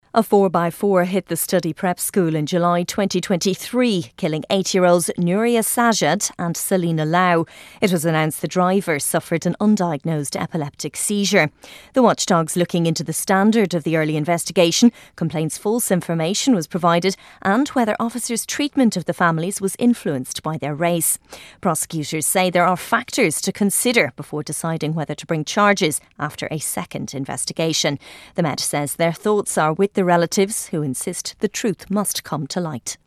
A 4x4 hit the study prep school in July 2023, killing 8-year-olds Nuria Sajad and Selina Lau. It was announced the driver suffered an undiagnosed epileptic seizure. The watchdog's looking into the standard of the early investigation, complaints false information was provided, and whether officers' treatment of the families was influenced by their race. Prosecutors say there are factors to consider before deciding whether to bring charges after a second investigation. The Met says their thoughts are with the relatives who insist the truth must come to light.